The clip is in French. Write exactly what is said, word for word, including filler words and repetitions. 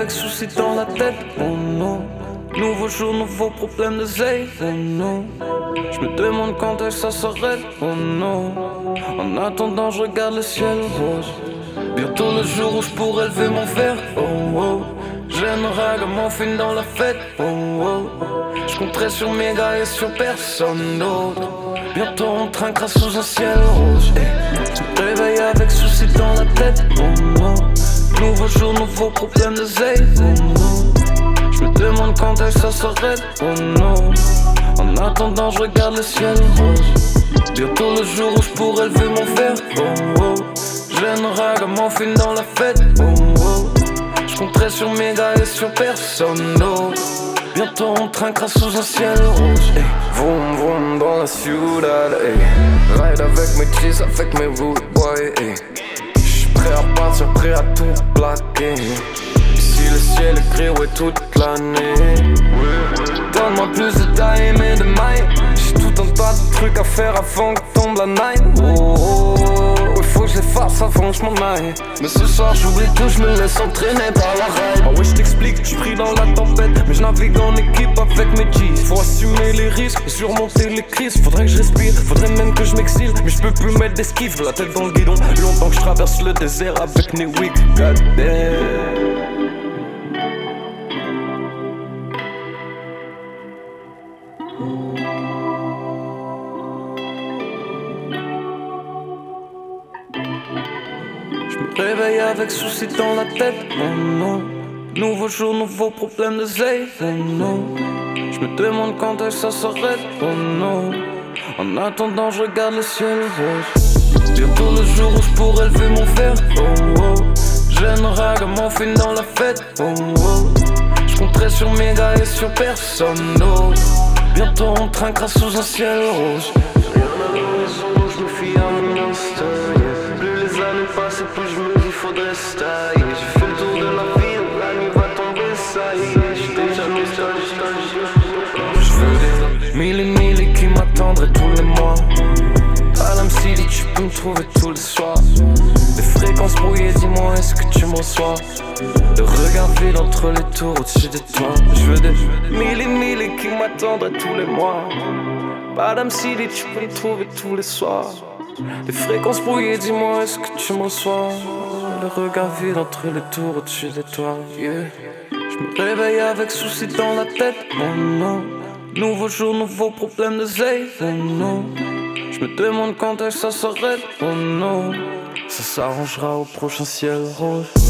avec soucis dans la tête, oh non. Nouveau jour, nouveau problème de zèle, oh non. Je me demande quand est-ce que ça s'arrête, oh non. En attendant, je regarde le ciel rose. Bientôt le jour où je pourrais lever mon verre, oh oh. J'aimerais que mon film dans la fête, oh oh. Je compterai sur mes gars et sur personne d'autre. Bientôt on trinquera sous un ciel rose, hey. Je me réveille avec soucis dans la tête, oh non. Nouveau jour, nouveau problème de zèle, oh non. Je me demande quand est-ce que ça s'arrête, oh non. En attendant, je regarde le ciel rose. Bientôt le jour où je pourrais lever mon verre, oh oh. J'aimerais que mon film dans la fête, oh oh. Je compterai sur mes gars et sur personne d'autre. Bientôt on trinquera sous un ciel rose, hey. Vroom vroom dans la ciudad, hey. Ride avec mes cheese, avec mes rude boys, hey. J'suis prêt à partir, prêt à tout plaquer. Ici le ciel est gris, ouais, toute l'année. Donne-moi plus de time et de mailles. J'ai tout un tas de trucs à faire avant que tombe la night. Oh, oh, oh, il faut que je les fasse avant que je m'en aille. Mais ce soir j'oublie tout, je me laisse entraîner par la ride. Ah ouais, je t'explique, je pris dans la tempête, mais je navigue en équipe avec mes G's. Faut assumer les risques et surmonter les crises. Faudrait que je respire, faudrait même que je m'exile. Mais je peux plus mettre d'esquive, la tête dans le guidon. Longtemps que je traverse le désert avec mes wigs. God damn. Je me réveille avec soucis dans la tête, oh non. Nouveau jour, nouveau problème de zèle, oh non. Je me demande quand est-ce que ça s'arrête, oh non. En attendant, je regarde le ciel rose. Bientôt le jour où je pourrais lever mon verre, oh oh. J'aimerais que mon film dans la fête, oh oh. Je compterai sur mes gars et sur personne d'autre. Bientôt on trinquera sous un ciel rose. Rien à la maison, je me fie à mon instinct, yeah. Plus les années passent et plus je me dis faudrait se tailler. J'ai fait le tour de la ville, la nuit va tomber, ça y est. J'suis déjà nostalgique. Je veux des mille et mille qui m'attendraient tous les mois. Adam City, tu peux me trouver tous les soirs. Des fréquences brouillées, dis-moi est-ce que tu me reçois. Le regard vide entre les tours au-dessus de toi. Je veux des mille et mille qui m'attendraient tous les mois. Adam City, tu peux me trouver tous les soirs. Des fréquences brouillées, dis-moi est-ce que tu me reçois. Le regard vide entre les tours au-dessus de toi, yeah. Je me réveille avec soucis dans la tête, oh non. Nouveau jour, nouveau problème de zèle, oh non. Je me demande quand est-ce que ça s'arrête, oh non. Ça s'arrangera au prochain ciel rose.